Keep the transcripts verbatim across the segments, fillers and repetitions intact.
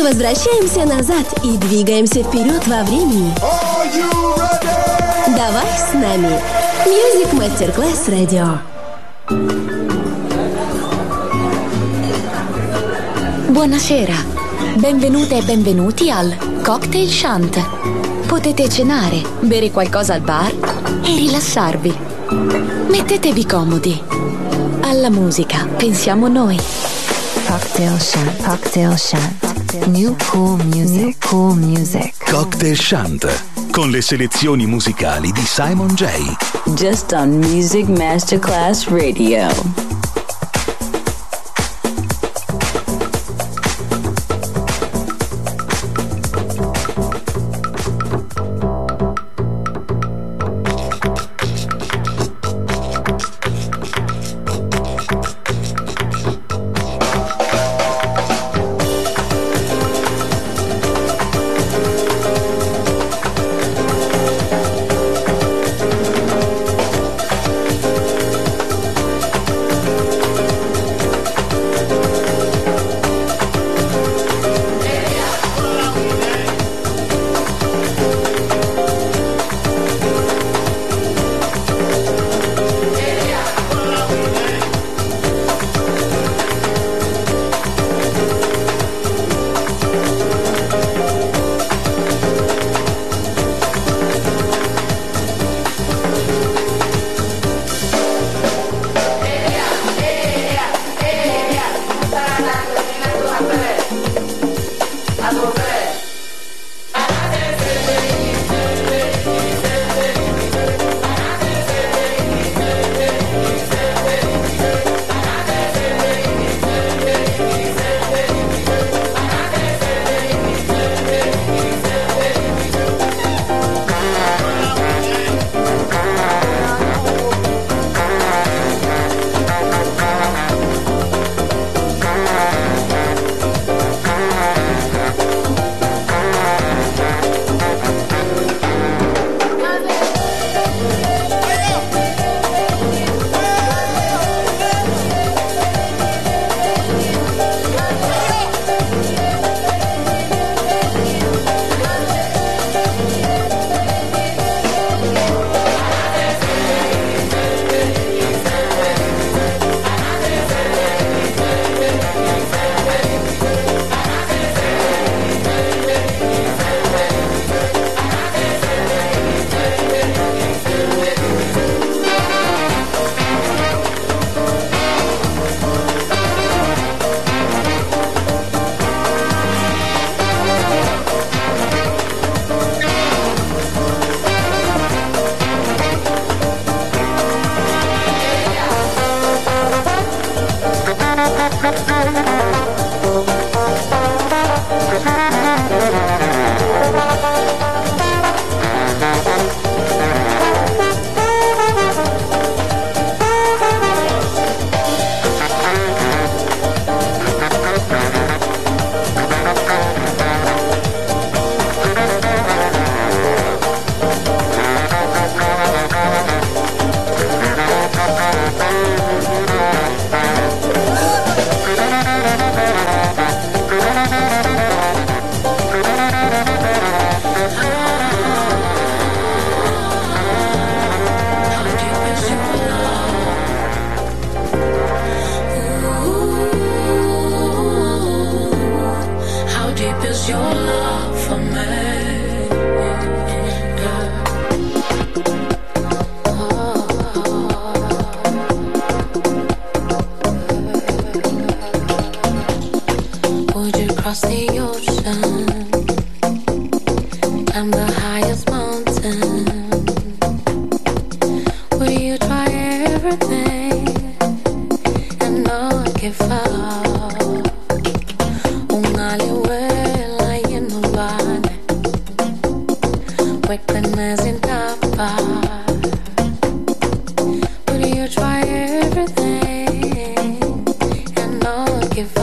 Мы возвращаемся назад и двигаемся вперед во времени. Давай с нами. Music Masterclass Radio. Buonasera, benvenute e benvenuti al Cocktail Shant. Potete cenare, bere qualcosa al bar e rilassarvi. Mettetevi comodi. Alla musica pensiamo noi. Cocktail Shant, Cocktail Shant. New cool music, New cool music. Cocktail Shant, con le selezioni musicali di Simon J. Just on Music Masterclass Radio.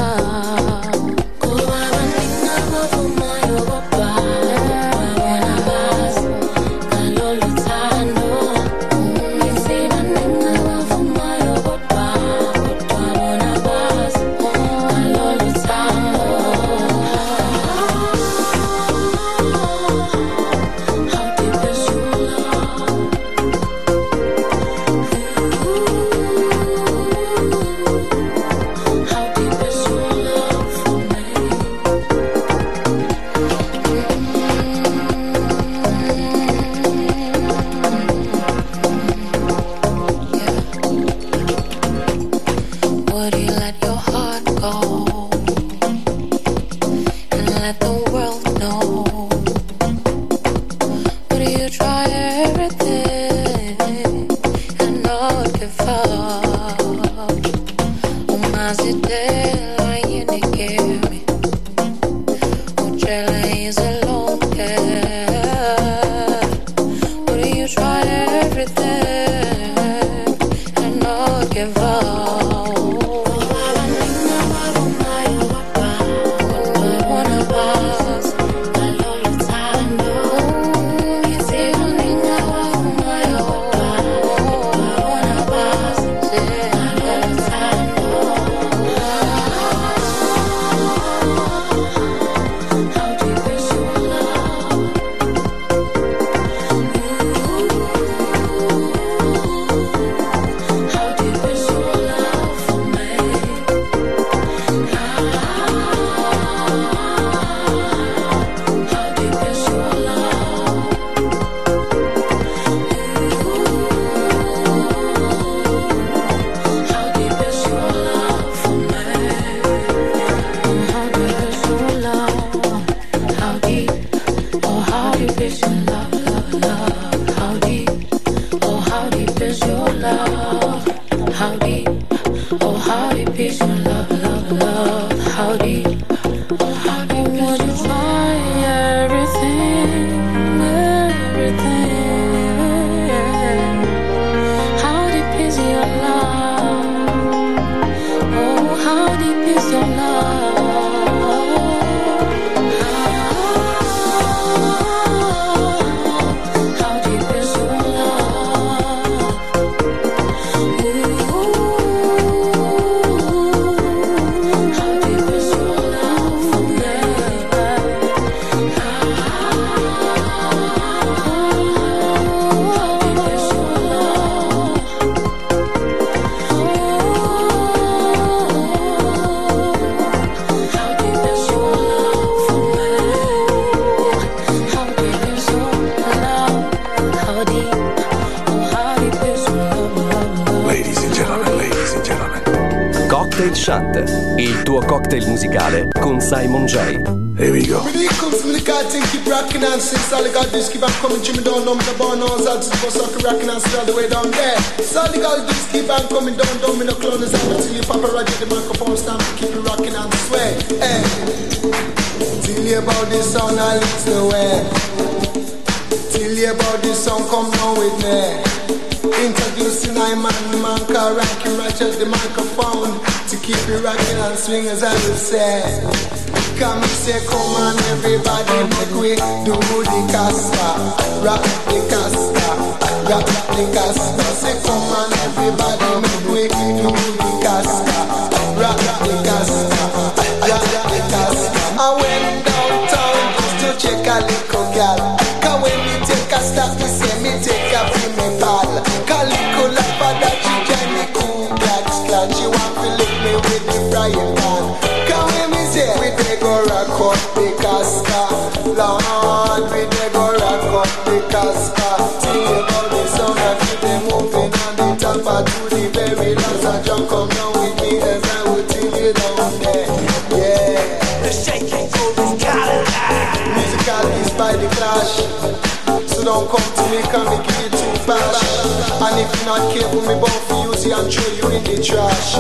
Give up. Cocktail Shant, il tuo cocktail musicale con Simon J. Here we go. When it comes to the guy thing, keep rocking and since all the guys just keep on coming, Jimmy don't know me, the bar knows how to go so I can rocking and all the way down there. So all the guys just keep on coming down, don't me no clone is out until you pop a right at the microphone stand to keep it rocking and sway. Hey, tell you about this song, I lead the way. Tell you about this song, come down with me. Introducing I man, the man can rock you right at the microphone to keep it rocking and swing as I would say. Come say, come on everybody, make we do the Casper, rock the Casper, rock the Casper. Say, come on everybody, make we do the Casper, rock the Casper, rock the Casper. I went downtown just to check a little girl. Cause when me take a stop, me say me take a free me ball. Cause little like that she can me cool black slat. She want to lick me with the frying pan. Cause when me say we dey go rock up the Casper, Lord, we dey go rock up the Casper. Think about the sound and keep them moving on the top of to the very last. And John come down with me as I will till you down there. Yeah. The shaking groove is Cadillac. Musicalities by the Clash. So don't come to me, come and give you too fast. And if you're not careful, me both for you, see, and throw you in the trash.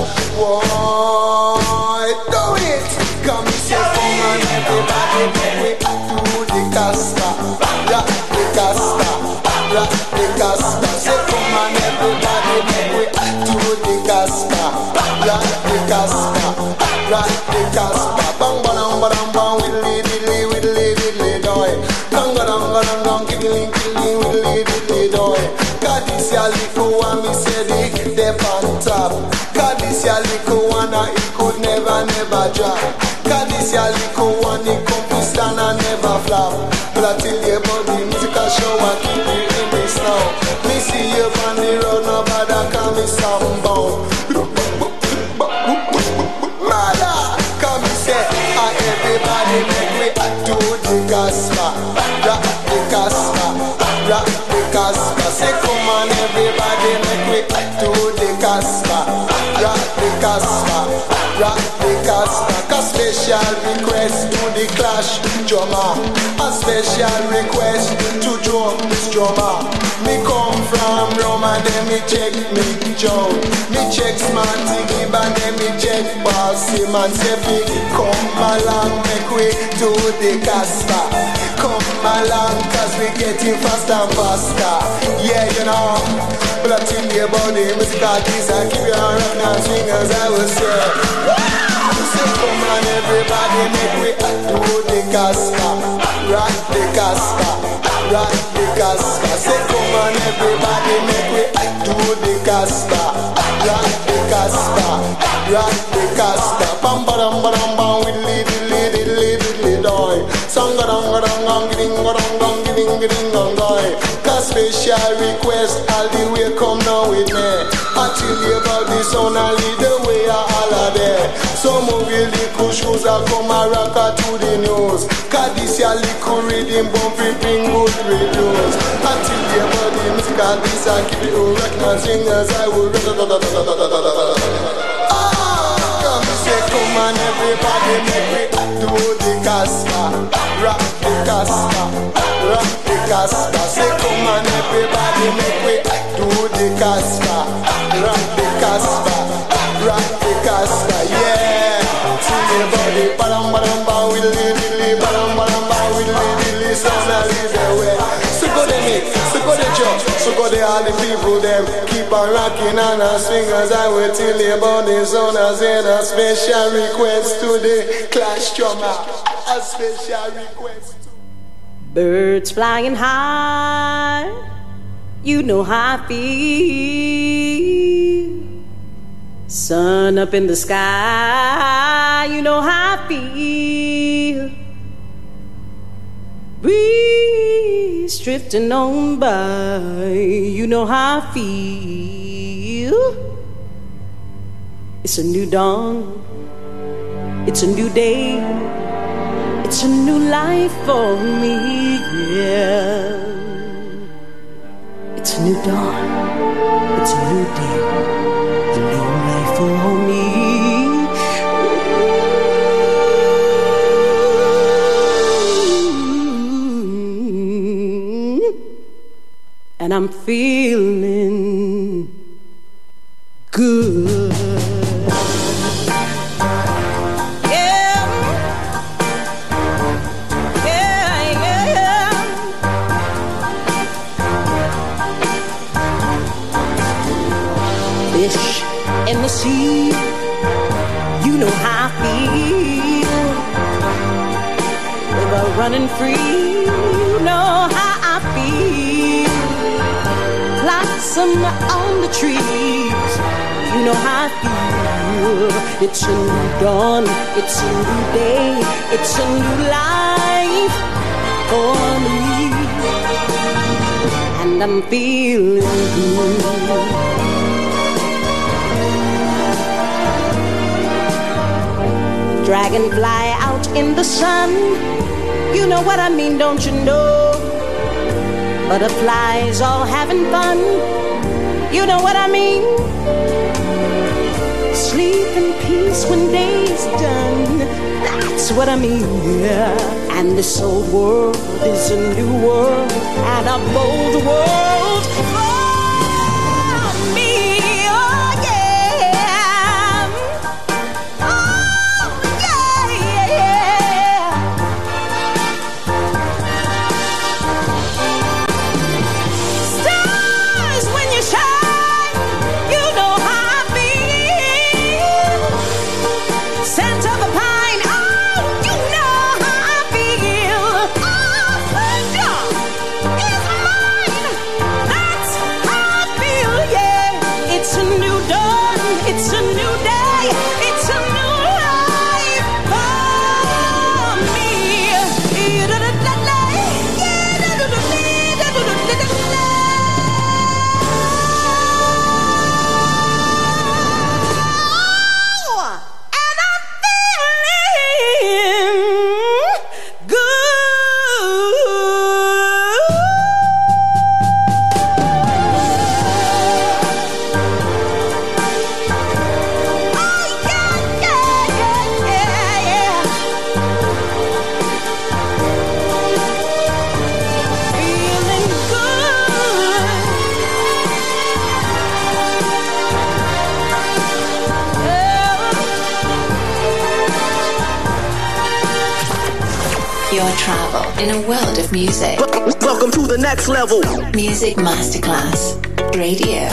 Why do it? Come and say, come on, everybody, make we do the Casper, rock the Casper, rock the Casper. Say, come on, everybody, make we do the Casper, rock the Casper, rock the Casper. Bang, bang, bang, bang, widdly, diddly, widdly, diddly, doy. Bang, bang, bang, bang, giggling, giggling, widdly, diddly, doy. Cause this ya little one, me say the dep on top. Cause this ya little one, it could never, never drop. Cause this ya little one, it come to stand and never flop. But I tell you about the musical show, I keep you in this now. Me see you on the road, nobody call me soundbound. Mother, come and say, ah, everybody make we do the Casper, rock the Casper, rock the Casper. Say, come on, everybody make we do the Casper, rock the Casper, rock the Casper. Cause special request to the Clash drummer, a special request to Joe this drummer. Me come from Rome and then me check me Joe. Me check Smarty Gibb and then me check Bossy Man. Say big, come along, make we do the Casper. Come along, cause we getting faster and faster. Yeah, you know. But I tell you about the musical keys, I keep you on rock and swing as I will say. Say, come on everybody, make we do the Casper, rock the Casper, rock the Casper. Say, come on everybody, make we do the Casper, rock the Casper, rock the Casper. Bam bam bam bam, widdly diddly diddly diddly doy. Song ga dong ga dong gong, giding ga dong gong, giding giding gong doy. Cause special request, all the way come now with me. I tell you about the sound, I lead the way, I all are there. So move your little shoes, I come a rocker to the news. Cause this your little rhythm, bumpy bring good reviews. I tell you about the musical, this I keep it rockin' and sing as I will. Come say, come on everybody, make we do the Casper, rock the Casper, rock the Casper. Say, come on everybody, make we do the Casper, rock the Casper, rock the Casper. Yeah, see me body, badam badam ba, widdly diddly, badam badam ba, widdly diddly, sound a little way. So go to me, so go to Joe, so go to all the people them. Keep on rocking and a swing as I will tell you about the sound. I said a special request to the Clash drummer, a special request. Birds flying high, you know how I feel. Sun up in the sky, you know how I feel. Breeze drifting on by, you know how I feel. It's a new dawn, it's a new day, it's a new life for me, yeah. It's a new dawn, it's a new day, a new life for me. and I'm feeling good. Yeah, yeah, yeah. Fish in the sea, you know how I feel. River running free, you know how I feel. Blossom on the trees, you know how I feel. It's a new dawn, it's a new day, it's a new life for me, and I'm feeling good. Dragonfly out in the sun, you know what I mean, don't you know? Butterflies all having fun, you know what I mean? Sleep in peace when day's done, that's what I mean, yeah. And this old world is a new world, and a bold world for me, oh yeah. Oh yeah, yeah, yeah. Stars when you shine, you know how I feel. Scent of a pine, oh, you know how I feel. Oh, freedom is mine, that's how I feel, yeah. It's a new dawn, it's a new day, it's a new life for me. Oh, and I'm feeling good. Oh yeah, yeah, yeah, yeah, yeah. Feeling good. Your travel in a world of music. Welcome to the next level. Music Masterclass Radio.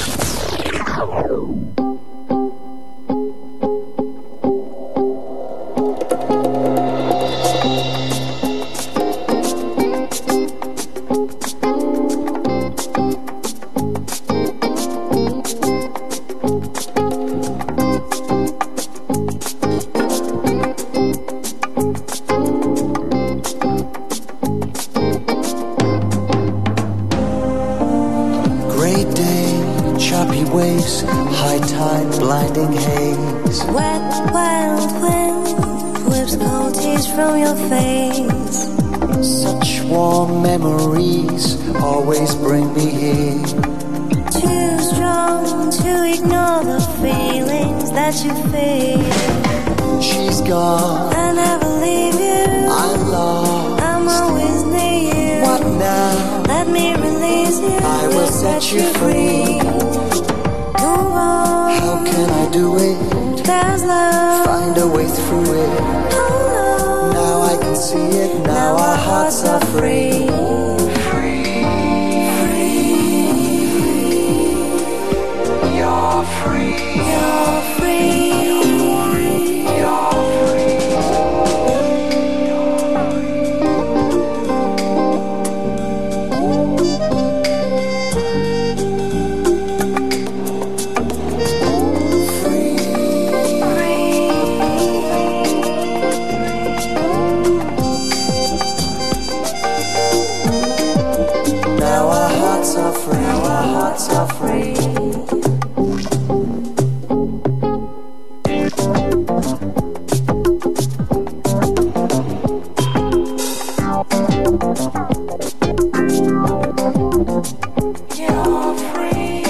Great day, choppy waves, high tide, blinding haze. Wet, wild wind whips cold tears from your face. Such warm memories always bring me here. Too strong to ignore the feelings that you feel. She's gone, I never leave you. I'm lost. I'm always near you. What now? Let me release you. I will set you free. Move on. How can I do it? There's love. Find a way through it. Hold on. Now I can see it. Now our hearts are free. Free. Free. You're free. You're free. You're free. Now our hearts are free. Now our hearts are free. You're free.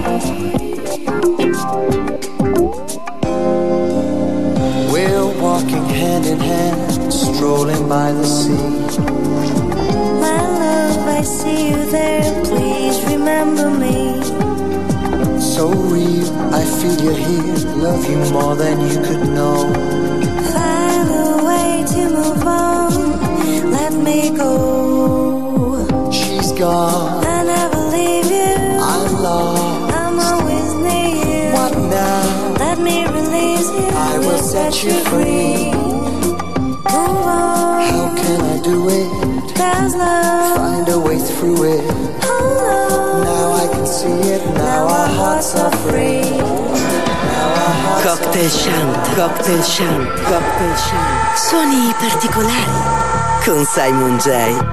We're walking hand in hand, strolling by the sea. My love, I see you there, please remember me. So real, I feel you here, love you more than you could know. Find a way to move on, let me go. She's gone, I never leave you, I'm lost, I'm always near you. What now? Let me release you, I will set you free. Move on, how can I do it? There's love, find a way through it. Hold on, now I can see it, now our hearts are free. Cocktail Chant, Cocktail Chant, Cocktail Chant. Suoni particolari con Simon J.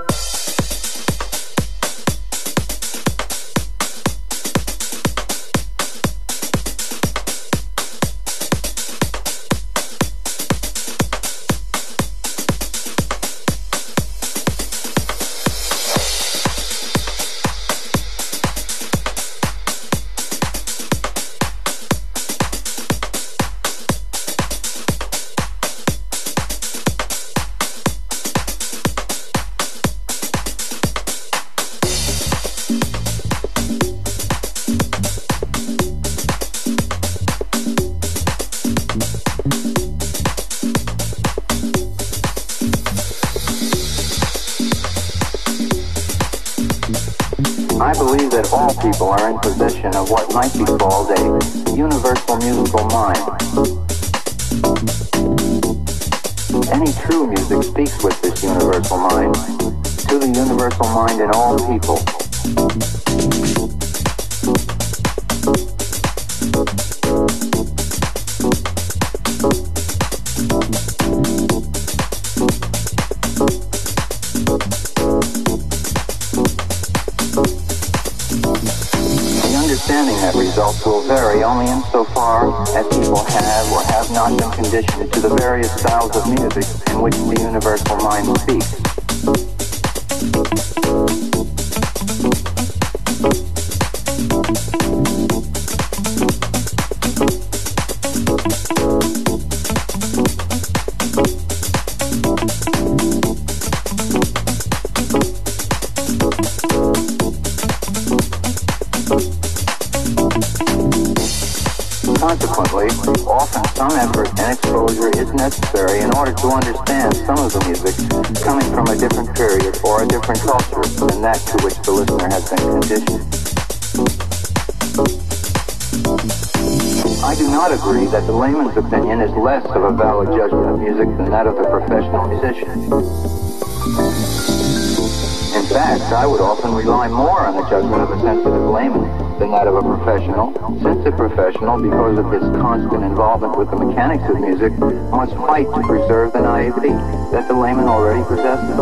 I believe that all people are in possession of what might be called a universal musical mind. Any true music speaks with this universal mind, to the universal mind in all people. That results will vary only insofar as people have or have not been conditioned to the various styles of music in which the universal mind speaks. Consequently, often some effort and exposure is necessary in order to understand some of the music coming from a different period or a different culture than that to which the listener has been conditioned. I do not agree that the layman's opinion is less of a valid judgment of music than that of the professional musician. In fact, I would often rely more on the judgment of a sensitive layman than that of a professional, since a professional, because of his constant involvement with the mechanics of music, must fight to preserve the naivety that the layman already possesses.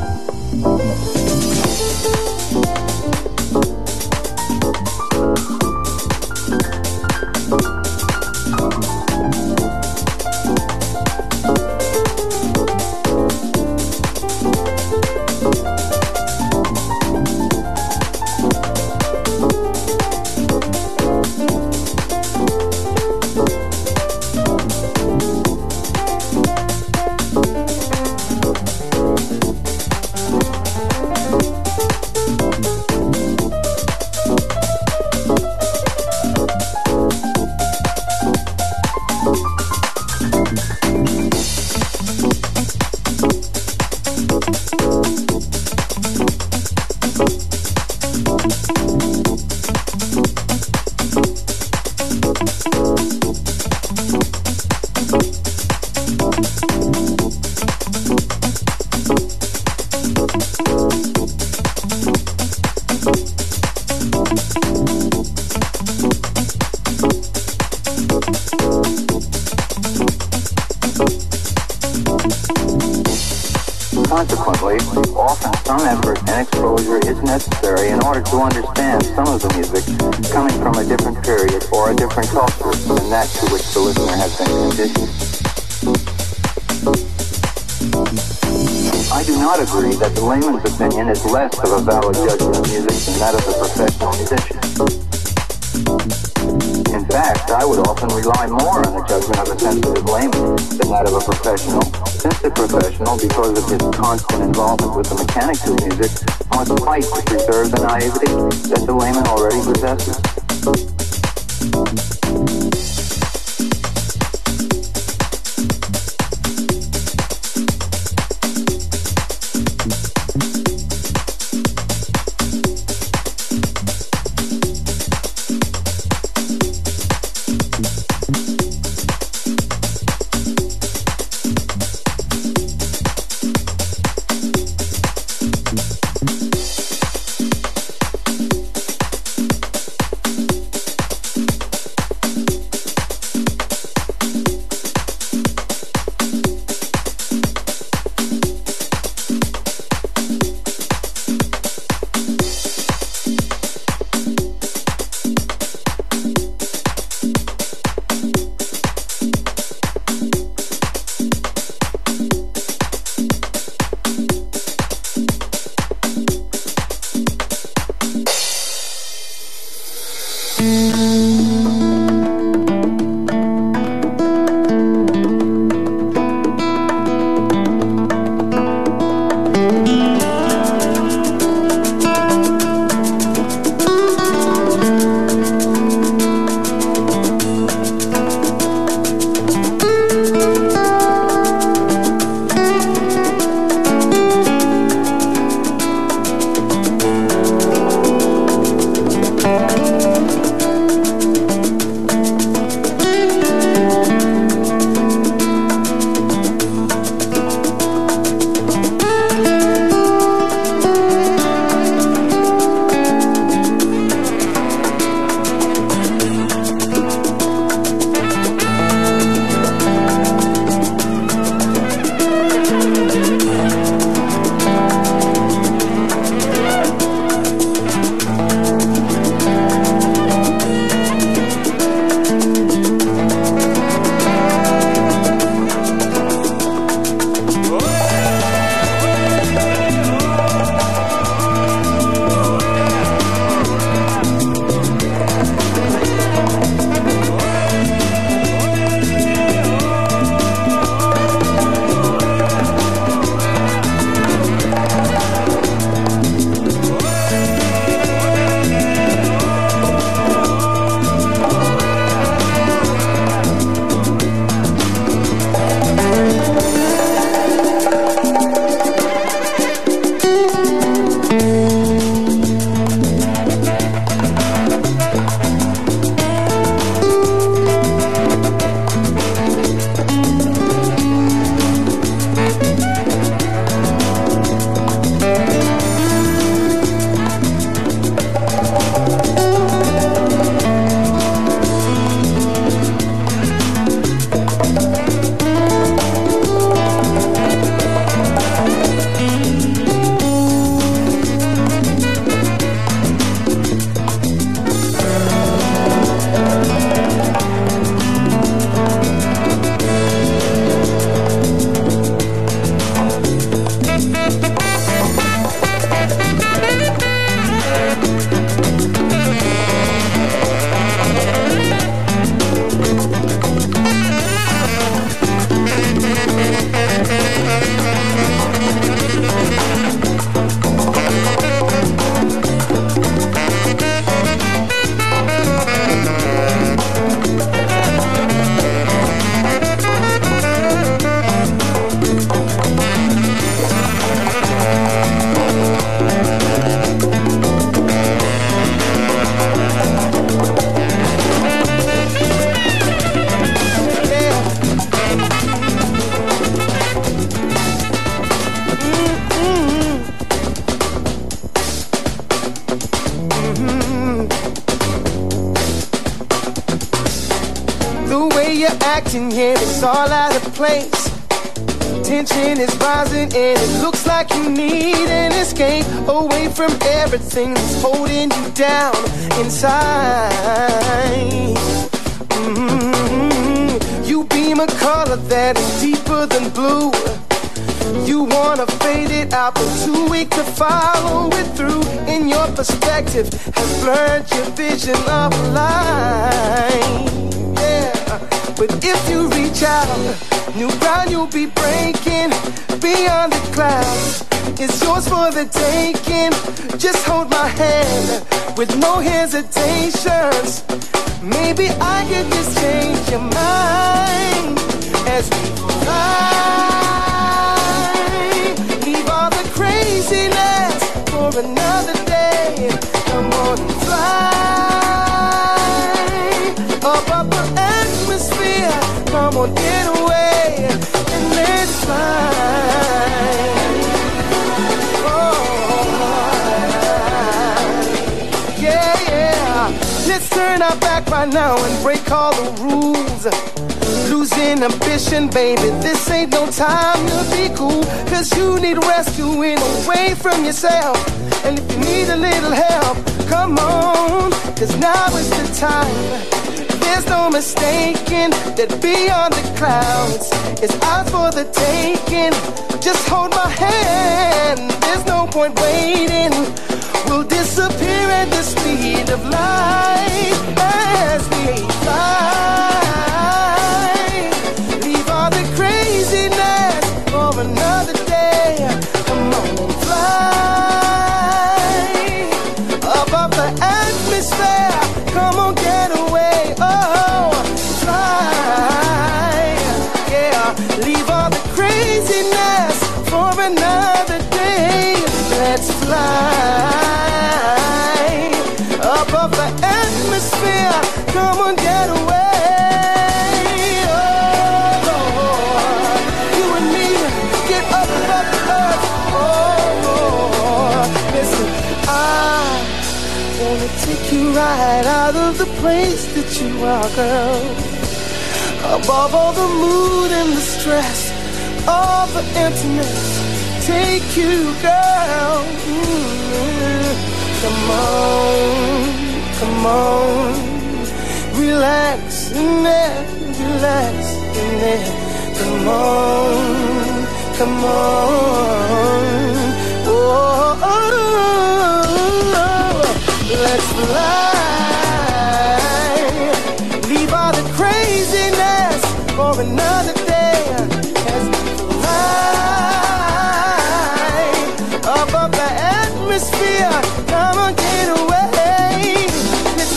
Consequently, often some effort and exposure is necessary in order to understand some of the music coming from a different period or a different culture than that to which the listener has been conditioned. I do not agree that the layman's opinion is less of a valid judgment of music than that of the professional musician. In fact, I would often rely more on the judgment of a sensitive layman than that of a professional, Since the professional, because of his constant involvement with the mechanics of music, must fight to preserve the naivety that the layman already possesses. acting, yeah, it's all out of place. Tension is rising and it looks like you need an escape away from everything that's holding you down inside. Mm-hmm. You beam a color that is deeper than blue. You wanna fade it out, but too weak to follow it through. In your perspective has blurred your vision of life. Yeah. But if you reach out, new ground you'll be breaking. Beyond the clouds, it's yours for the taking. Just hold my hand with no hesitations. Maybe I could just change your mind as we fly. Leave all the craziness for another day. Come on and fly above the atmosphere. Come on, get away and let's fly. Oh, yeah, yeah. Let's turn our back right now and break all the rules. Losing ambition, baby, this ain't no time to be cool. Cause you need rescuing away from yourself. And if you need a little help, come on, cause now is the time. There's no mistaking that beyond the clouds is ours for the taking. Just hold my hand, there's no point waiting. We'll disappear at the speed of light as we fly. Leave all the craziness for another day. Come on and fly above the atmosphere. Come on, get away. Oh, fly. Yeah, leave all the craziness for another day. Let's fly above the atmosphere. Come on, get away. Oh, Lord. You and me, get up above the earth. Oh, Lord. Listen, I wanna take you right out of the place that you are, girl. Above all the mood and the stress, all the emptiness. Take you, girl. Mm-hmm. Come on, come on. Relax in there, relax in there. Come on, come on. Oh, oh, oh. Let's fly. Leave all the craziness for another day as we fly above the atmosphere. Come on, get away. Let's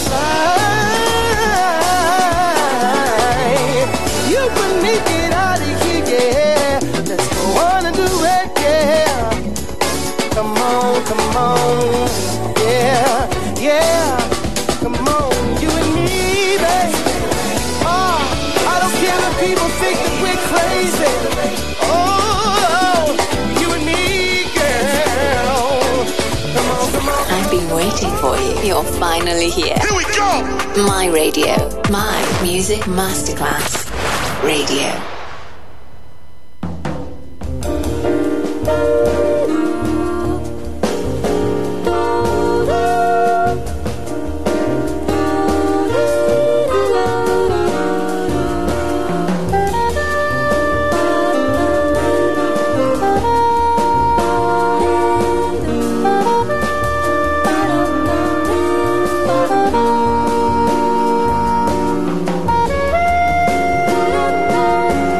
fly. You can make it out of here, yeah. Let's go on and do it, yeah. Come on, come on, yeah, yeah. Come on, you and me, baby. Oh, I don't care if people think that we're crazy. Oh, you and me, girl. Come on, come on. I've been waiting for you. You're finally here. Here we go! My radio. My Music Masterclass Radio. Thank you.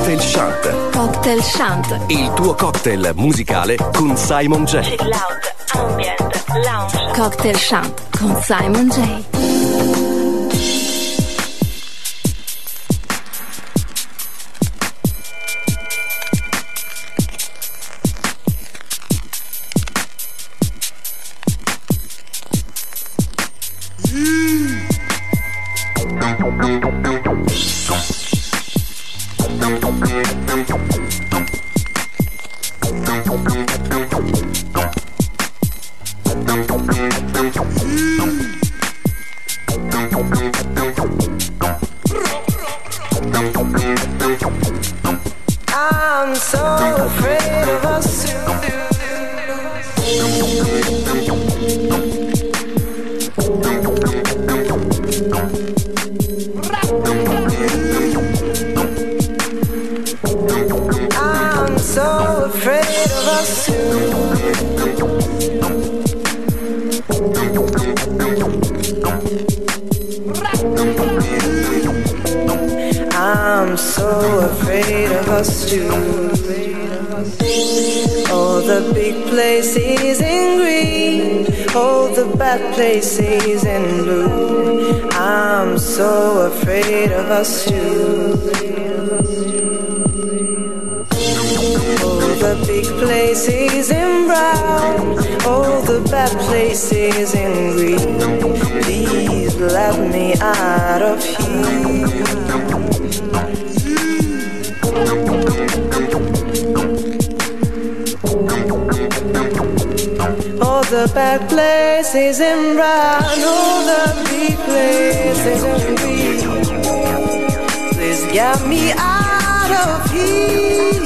Cocktail Shant. Cocktail Shant. Il tuo cocktail musicale con Simon J. Chill out, ambient, lounge. Cocktail Shant con Simon J. I'm so afraid of us. I'm so afraid of us too. I'm so afraid of us too. All the big places in green, all the bad places in blue. I'm so afraid of us too. All the big places in brown, all the bad places in green. Please let me out of here. All the bad places in brown, all the big places in green. Please get me out of here.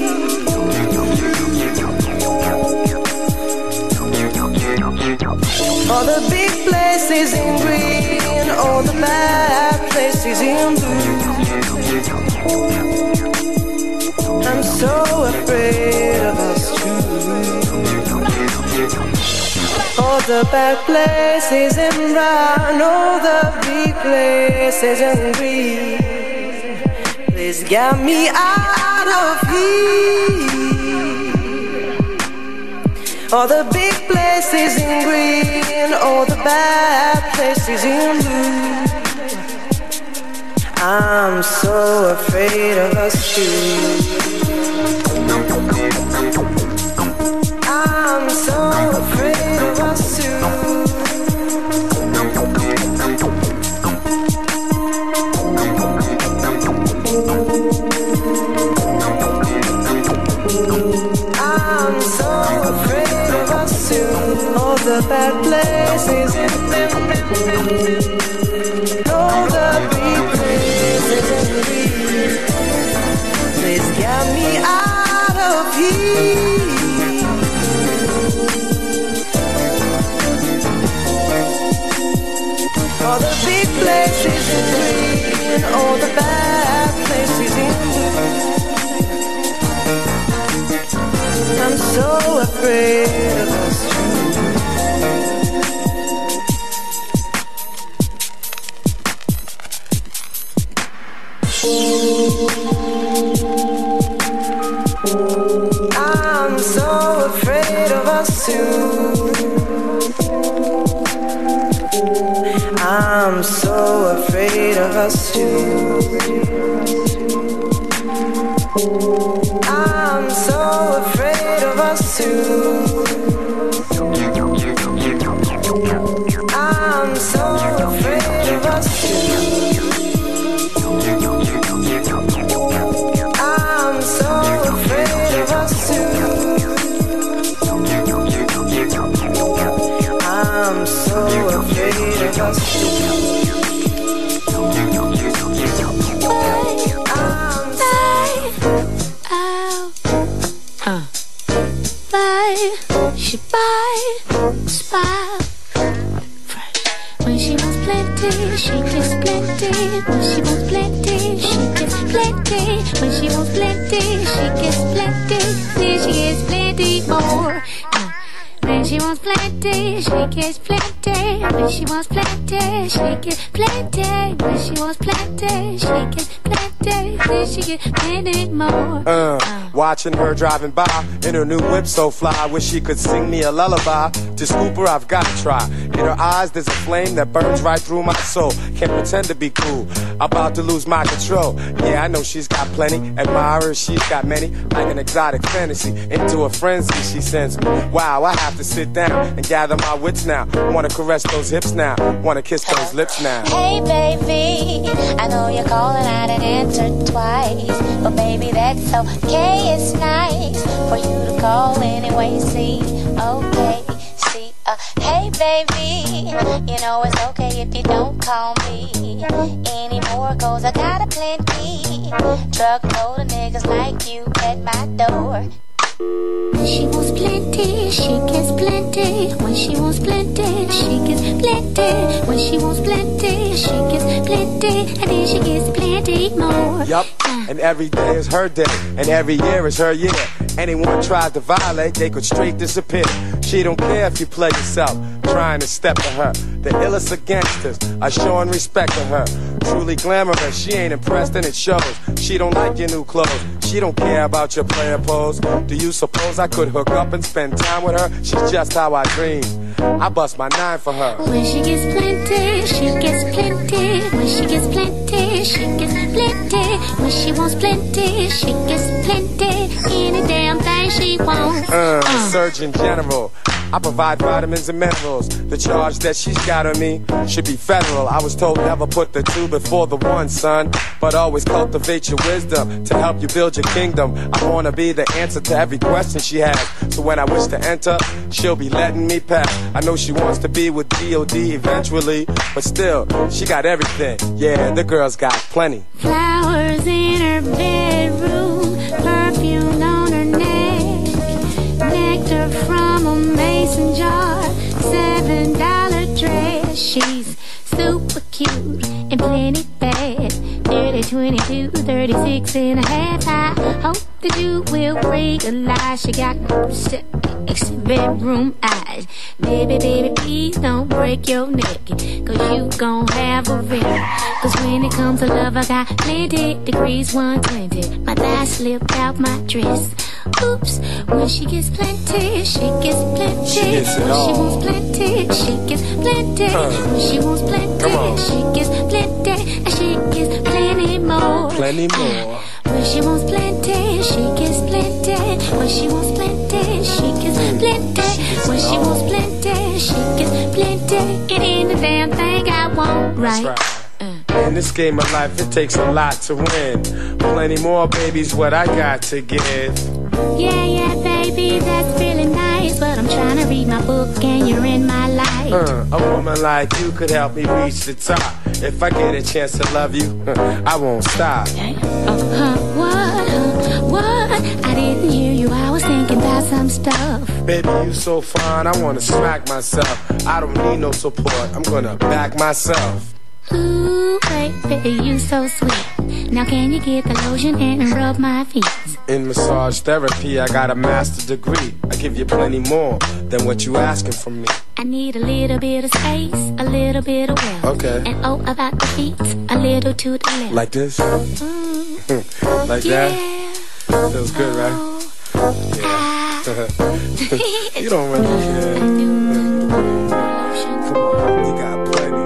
All the big places in green, all the bad places in blue. I'm so afraid of us too. All the bad places in brown, all the big places in green. Please get me out of here. All the big places in green, all the bad places in blue. I'm so afraid of us too. I'm so afraid of us too. I'm so afraid of us too. All the bad places in all the big places in green. Please get me out of here. All the big places in green, all the bad places in blue. I'm so afraid of us too. I'm so afraid of us too. I'm so afraid of us too. I'm so afraid of us too. I'm so afraid of us too. I'm so afraid of us too. I'm so afraid of us too. She buy, spy. When she wants plenty, she gets plenty. When she wants plenty, she gets plenty. When she wants plenty, she gets plenty. Then she gets plenty more. When she wants plenty, she gets plenty. plenty. When she wants plenty, she gets plenty. When she wants plenty, she gets plenty. Then she gets plenty more. Uh, watching her driving by in her new whip so fly, wish she could sing me a lullaby. To scoop her, I've got to try. In her eyes, there's a flame that burns right through my soul. Can't pretend to be cool, about to lose my control. Yeah, I know she's got plenty. Admirers, she's got many. Like an exotic fantasy, into a frenzy she sends me. Wow, I have to sit down and gather my wits now. Wanna caress those hips now, wanna kiss those lips now. Hey baby, I know you're calling out and answered twice, but baby that's okay, it's nice for you to call anyway. See, okay, see, uh, hey baby, you know it's okay if you don't call me anymore, cause I got a plenty truckload of niggas like you at my door. When she wants plenty, she gets plenty. When she wants plenty, she gets plenty. When she wants plenty, she gets plenty. And then she gets plenty more. Yup, and every day is her day, and every year is her year. Anyone tries to violate, they could straight disappear. She don't care if you play yourself, trying to step to her. The illest of gangsters are showing respect to her. Truly glamorous, she ain't impressed and it shows. She don't like your new clothes, she don't care about your player pose. Do you suppose I could hook up and spend time with her? She's just how I dream. I bust my nine for her. When she gets plenty, she gets plenty. When she gets plenty, she gets plenty. When she wants plenty, she gets plenty. Any damn thing she wants. Uh, uh. Surgeon General, I provide vitamins and minerals. The charge that she's got on me should be federal. I was told never put the two before the one, son, but always cultivate your wisdom to help you build your kingdom. I wanna be the answer to every question she has, so when I wish to enter, she'll be letting me pass. I know she wants to be with G O D eventually, but still, she got everything. Yeah, the girl's got plenty. Flowers in her bedroom, perfume on her neck, nectar from a mason jar, seven dollar dress. She's super cute and plenty bad. thirty, twenty-two, thirty-six and a half. I hope that you will realize she got six bedroom eyes. Baby, baby, please don't break your neck, cause you gon' have a wreck. Cause when it comes to love, I got plenty degrees, one twenty. My thigh slipped out my dress. Oops, when she gets plenty, she gets plenty. She gets it when all. she wants plenty, she gets plenty. Uh, when she wants plenty, she gets plenty. And she gets plenty more. Plenty more. When she wants plenty, she gets plenty. When she wants plenty, she gets plenty. When she wants plenty, she gets plenty. It ain't the damn thing I want, right? That's right. In this game of life, it takes a lot to win. Plenty more, baby's what I got to give. Yeah, yeah, baby, that's really nice, but I'm trying to read my book and you're in my life. Uh, a woman like you could help me reach the top. If I get a chance to love you, I won't stop. Uh, huh, what, huh, what? I didn't hear you, I was thinking about some stuff. Baby, you so fine, I wanna smack myself. I don't need no support, I'm gonna back myself. Ooh, baby, you so sweet. Now can you get the lotion and rub my feet? In massage therapy, I got a master's degree. I give you plenty more than what you asking from me. I need a little bit of space, a little bit of wealth. Okay. And oh, about the feet, a little to the left. Like this? Mm. Like yeah. that? Feels good, right? Yeah. You don't really care. Come on, you got plenty.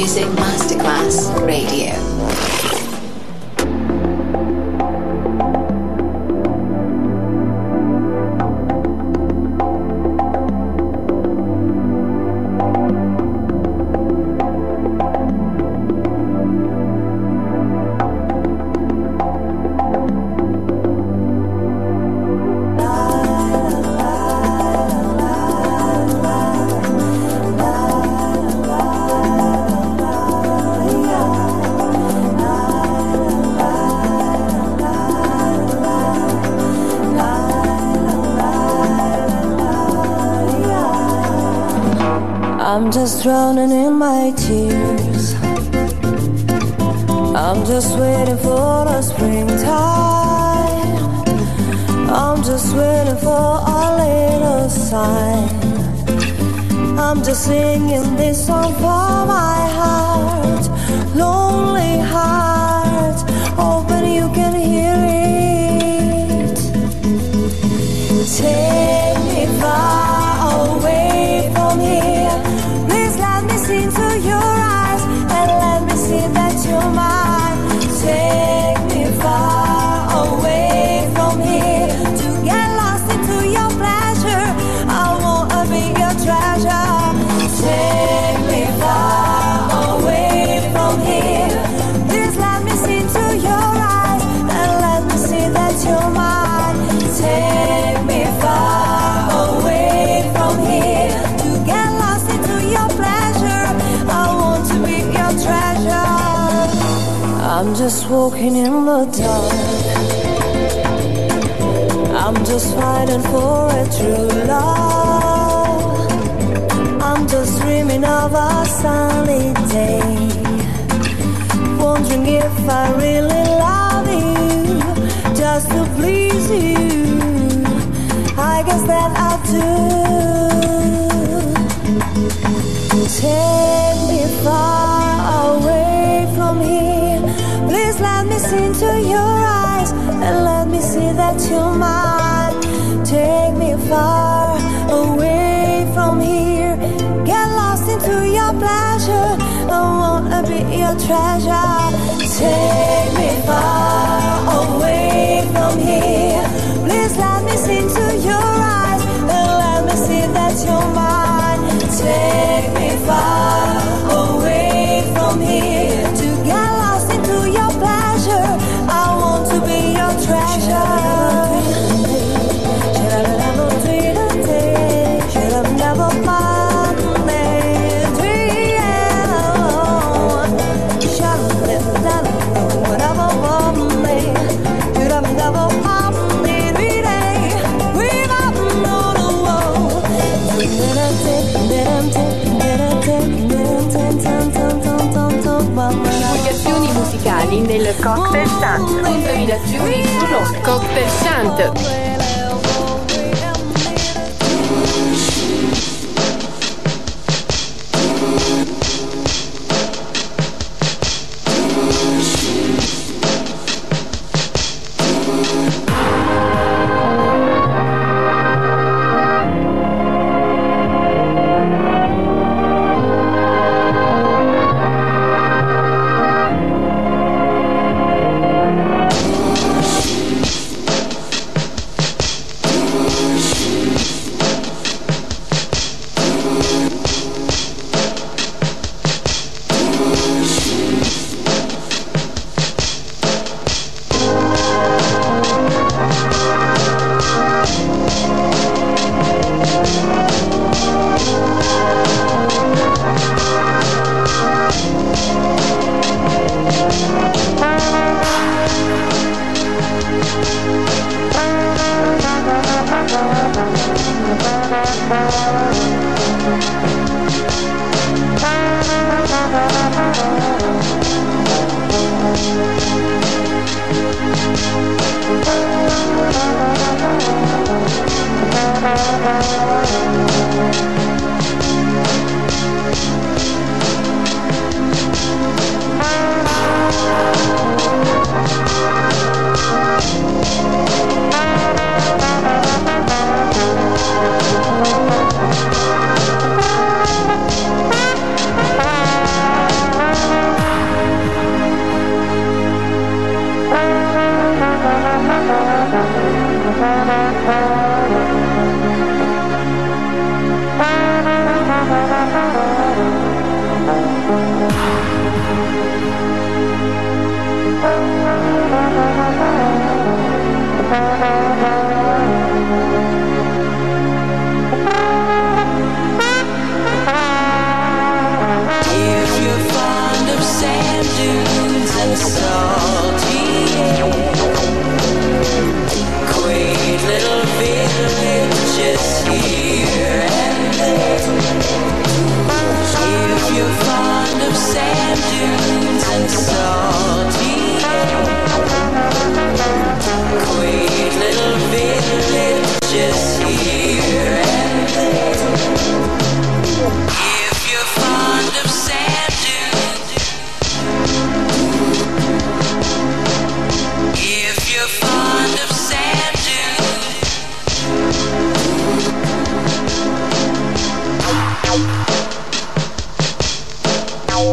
Music Masterclass Radio. I'm just drowning in my tears. I'm just waiting for the springtime. I'm just waiting for a little sign. I'm just singing this song for my heart, lonely heart, hoping you can hear it. Take me far away from here. Please let me see into your eyes and let me see that you're mine. Take me far away from here to get lost into your pleasure. I wanna be your treasure. Take me far away from here. Please let me see into your eyes and let me see that you're mine. Take me far away from here to get lost into your pleasure. I want to be your treasure. I'm just walking in the dark. I'm just fighting for a true love. I'm just dreaming of a sunny day, wondering if I really love you, just to please you. I guess that I do. Take me far away from here. Please let me see into your eyes and let me see that you're mine. Take me far away from here. Get lost into your pleasure. I wanna be your treasure. Take me far away from here. Please let me see into your eyes and let me see that you're mine. Take me far away from here to get lost into your pleasure. I want to be your treasure. Should have never dreamed it. Should have never found it. Should have never done it. Whatever for me. Should have never found it. We've up on the wall. Divulgazioni musicali nel Cocktail Chant. Contaminazioni sullo Cocktail Chant.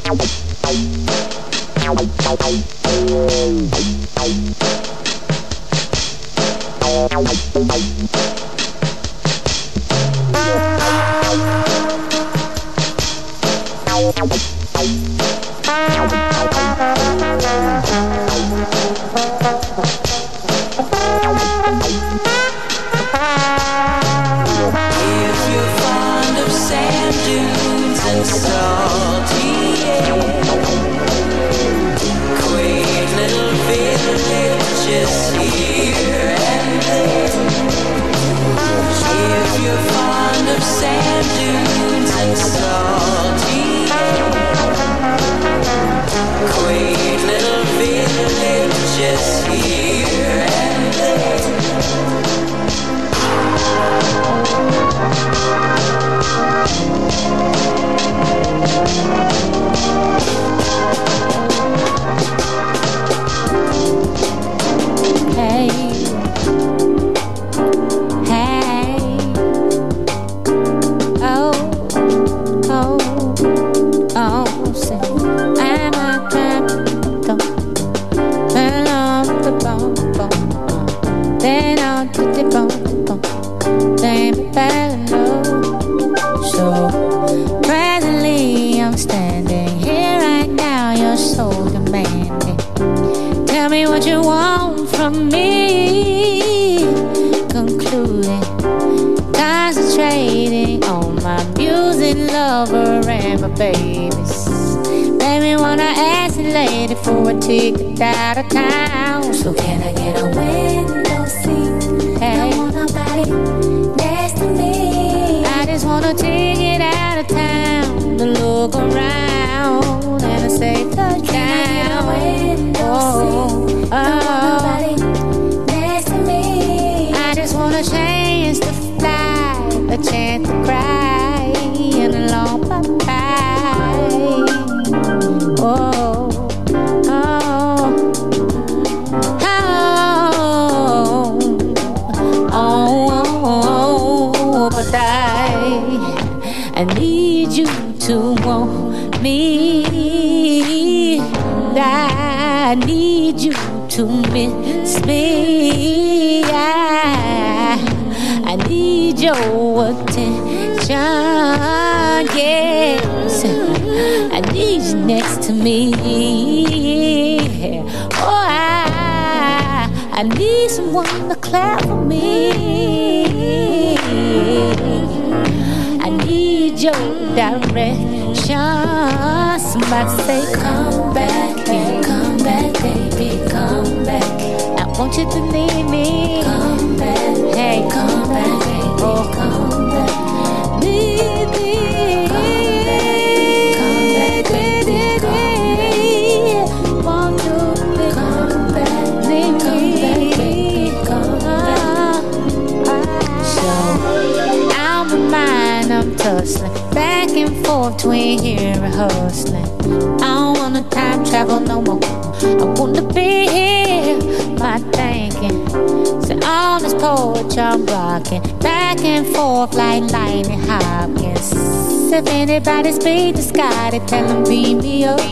If anybody's paid the sky to tell them beam me up.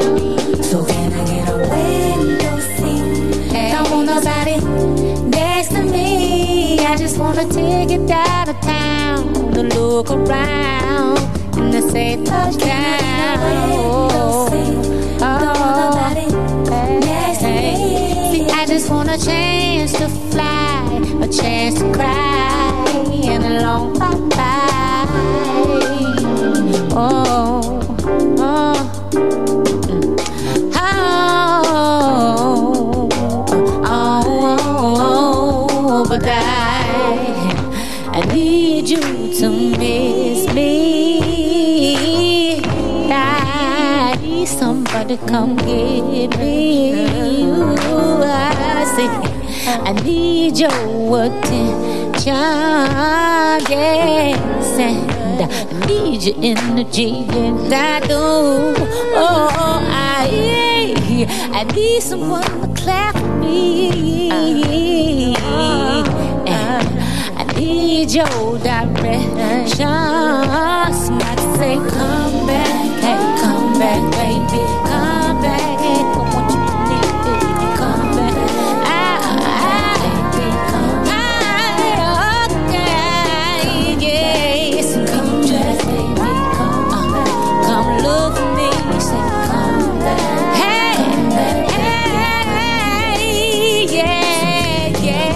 So can I get a window seat? Hey. Don't want nobody next to me. I just wanna take it out of town to look around in the safe touchdown. Oh, oh, oh. Hey, hey. See, I just want a chance to fly, a chance to cry, and a long bye-bye. Oh, oh, oh, oh, oh, but I, I need you to miss me. I need somebody to come get me. Ooh, I say, I need your attention, yes, and I need your energy, and I do. Oh, I, I need someone to clap for me. And I need your direction. Somebody say, come back, hey, come back. come back, baby, come back. I want you to need it, come back. I, I, baby, come back. Okay, yes, come back, baby, come back. Come look for me, say come back. Hey, hey, yeah, yeah.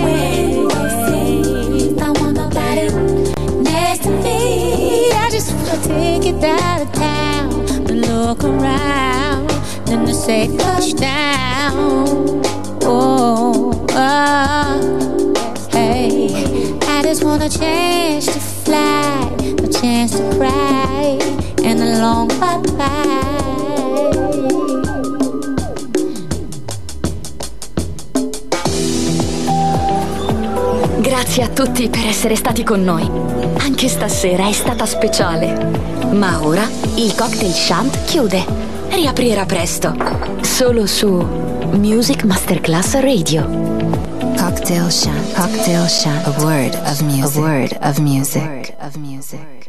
I want nobody next to me. I just wanna take it out of town, but look around, then to say touchdown. Oh, oh, hey, I just want a chance to fly, a chance to cry, and a long bye-bye. Grazie a tutti per essere stati con noi. Anche stasera è stata speciale. Ma ora il Cocktail Shant chiude. Riaprirà presto. Solo su Music Masterclass Radio. Cocktail Shant. Cocktail Shant. A word of music. A word of music. A word of music.